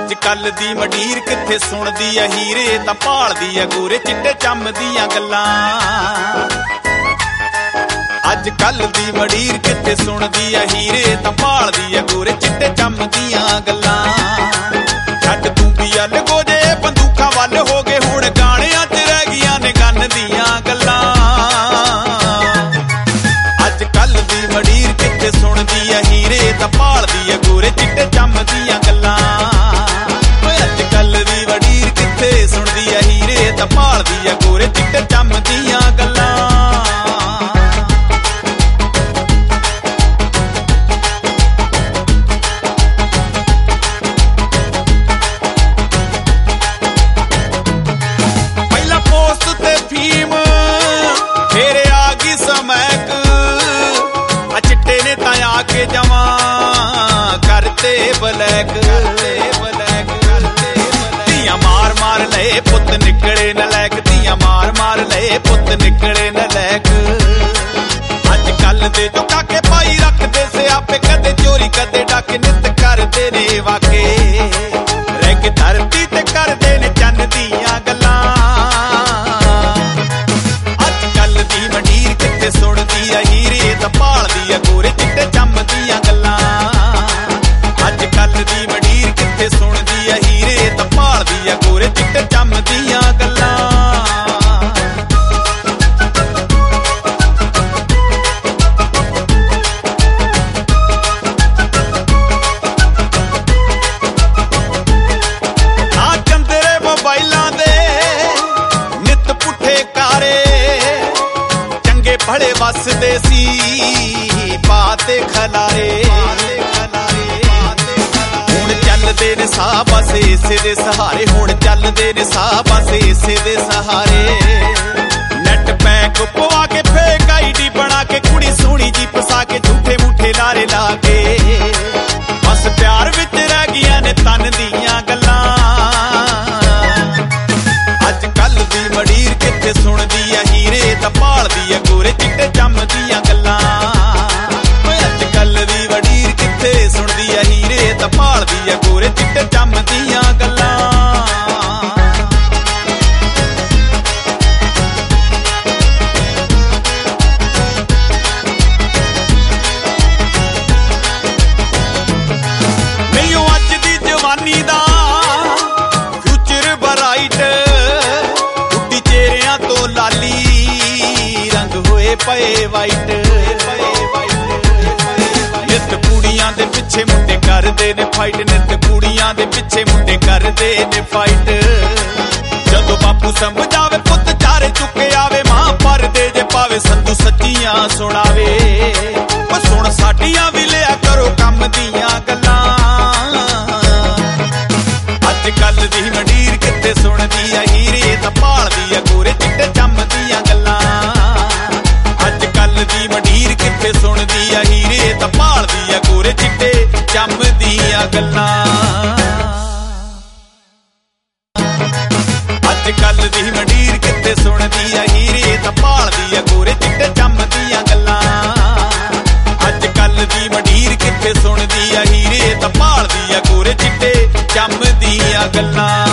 ਅੱਜ ਕੱਲ ਦੀ ਮੰਡੀਰ ਕਿੱਥੇ ਸੁਣਦੀ ਐ ਹੀਰੇ ਤਾਂ ਭਾਲਦੀ ਐ ਗੋਰੇ ਚਿੱਟੇ ਚੰਮ ਦੀਆਂ ਗੱਲਾਂ। ਅੱਜ ਕੱਲ ਦੀ ਮੰਡੀਰ ਕਿੱਥੇ ਸੁਣਦੀ ਐ ਹੀਰੇ ਤਾਂ ਭਾਲਦੀ ਐ ਗੋਰੇ ਚਿੱਟੇ ਚੰਮ ਦੀਆਂ ਗੱਲਾਂ। ਛੱਡ ਤੂੰ ਵੀ ਅੱਲ ਗੋਜੇ ਬੰਦੂਕਾਂ ਵੱਲ ਹੋ ਗਏ ਹੁਣ ਗਾਣਿਆਂ 'ਚ ਰਹਿ ਗਈਆਂ ਨੇ ਗੰਨ ਦੀਆਂ ਗੱਲਾਂ। ਅੱਜ ਕੱਲ ਦੀ ਮੰਡੀਰ ਕਿੱਥੇ ਸੁਣਦੀ ਐ ਹੀਰੇ ਤਾਂ ਭਾਲਦੀ ਐ ਗੋਰੇ ਚਿੱਟੇ ਚੰਮ ਦੀਆਂ ਗੱਲਾਂ। ਅੱਜ ਕੱਲ ਦੀ ਮੰਡੀਰ ਕਿੱਥੇ ਸੁਣਦੀ ਐ ਹੀਰੇ ਤਾਂ ਭਾਲਦੀ ਐ ਗੋਰੇ ਚਿੱਟੇ ਚੰਮ ਦੀਆਂ ਗੱਲਾਂ। के जवा करते ब्लैक दिया मार मार ले पुत निकले नलैक दिया मार मार ले पुत निकले नलैक। अज कल दे जो काके पाई रखते से आपे कदे चोरी कदे डाके नित करते ने वाके रह के धरती ते करते ने चन्न दियां गल्लां। अज कल दी मंडीर कित्ते सुणदी आ हीरे तां भालदी आ गोरे चिट्टे चंम ਦੀਆਂ ਗੱਲਾਂ। ਅੱਜ ਕੱਲ ਦੀ ਮੰਡੀਰ ਕਿੱਥੇ ਸੁਣਦੀ ਐ ਹੀਰੇ ਤਾਂ ਭਾਲਦੀ ਐ ਗੋਰੇ ਚਿੱਟੇ ਚੰਮ ਦੀਆਂ ਗੱਲਾਂ। ਆ ਚੰਦਰੇ ਮੋਬਾਈਲਾਂ ਦੇ ਨਿੱਤ ਪੁੱਠੇ ਕਾਰੇ ਚੰਗੇ ਭਲੇ ਵੱਸਦੇ ਸੀ ਪਾਤੇ ਖਲਾਰੇ। ਹੁਣ ਚੱਲਦੇ ਨੇ ਸਾਹ ਬਸ ਇਸੇ ਦੇ ਸਹਾਰੇ ਹੁਣ ਚੱਲਦੇ ਨੇ ਸਾਹ ਬਸ ਇਸੇ ਦੇ ਸਹਾਰੇ। ਨੈਟ ਪੈਕ ਪਵਾ ਕੇ ਫੇਕ ਆਈਡੀ ਬਣਾ ਕੇ ਕੁੜੀ ਸੋਹਣੀ ਜੀ ਫਸਾ ਕੇ ਝੂਠੇ ਮੂਠੇ ਲਾਰੇ ਲਾ ਕੇ ਬਸ ਪਿਆਰ ਵਿੱਚ ਰਹਿ ਗਈਆਂ ਨੇ ਤਨ ਦੀਆਂ ਗੱਲਾਂ। ਅੱਜ ਕੱਲ ਦੀ ਮੰਡੀਰ ਕਿੱਥੇ ਸੁਣਦੀ ਆ ਹੀਰੇ ਤਾਂ ਭਾਲਦੀ ਆ ਗੋਰੇ ਚਿੱਟੇ ਚੰਮ ਦੀਆਂ ਗੱਲਾਂ। ਸੁਣਦੀ ਆ ਹੀਰੇ ਤਾਂ ਭਾਲਦੀ ਆ ਗੋਰੇ ਚਿੱਟੇ ਚੰਮ ਦੀਆਂ ਗੱਲਾਂ। ਨਹੀਂ ਉਹ ਅੱਜ ਦੀ ਜਵਾਨੀ ਦਾ ਫਿਊਚਰ ਬਰਾਈਟ ਬੁੱਢੀ ਚਿਹਰਿਆਂ ਤੋਂ ਲਾਲੀ ਰੰਗ ਹੋਏ ਪਏ ਵਾਈਟ। ਕੁੜੀਆਂ ਦੇ ਪਿੱਛੇ ਮੁੰਡੇ ਕਰਦੇ ਨੇ ਫਾਈਟ ਨਿੱਤ ਕੁੜੀਆਂ ਦੇ ਪਿੱਛੇ ਮੁੰਡੇ ਕਰਦੇ ਨੇ ਫਾਈਟ। ਜਦੋਂ ਬਾਪੂ ਸਮਝਾਵੇ ਪੁੱਤ ਚਾਰੇ ਚੁੱਕੇ ਆਵੇ ਮਾਂ ਪਰਦੇ ਜੇ ਪਾਵੇ ਸੰਧੂ ਸੱਚੀਆਂ ਸੁਣਾਵੇ। ਉਹ ਸੁਣ ਸਾਡੀਆਂ ਵੀ ਲਿਆ ਕਰੋ ਕੰਮ ਦੀਆਂ ਗੱਲਾਂ। ਅੱਜ ਕੱਲ ਦੀ ਮੰਡੀਰ ਕਿੱਥੇ ਸੁਣਦੀ ਆ ਹੀਰੇ ਤਾਂ ਭਾਲਦੀ ਆ ਗੋਰੇ ਚਿੱਟੇ ਚੰਮ ਦੀਆਂ ਗੱਲਾਂ। ਅੱਜ ਕੱਲ ਦੀ ਮੰਡੀਰ ਕਿੱਥੇ ਸੁਣਦੀ ਆ ਹੀਰੇ ਤਾਂ ਭਾਲਦੀ ਆ ਗੋਰੇ ਚਿੱਟੇ ਚੰਮ ਦੀਆਂ ਗੱਲਾਂ। ਅੱਜ ਕੱਲ ਦੀ ਮੰਡੀਰ ਕਿੱਥੇ ਸੁਣਦੀ ਆ ਹੀਰੇ ਤਾਂ ਭਾਲਦੀ ਆ ਗੋਰੇ ਚਿੱਟੇ ਚੰਮ ਦੀਆਂ ਗੱਲਾਂ। ਅੱਜ ਕੱਲ ਦੀ ਮੰਡੀਰ ਕਿੱਥੇ ਸੁਣਦੀ ਆ ਹੀਰੇ ਤਾਂ ਭਾਲਦੀ ਆ ਗੋਰੇ ਚਿੱਟੇ ਚੰਮ ਦੀਆਂ ਗੱਲਾਂ।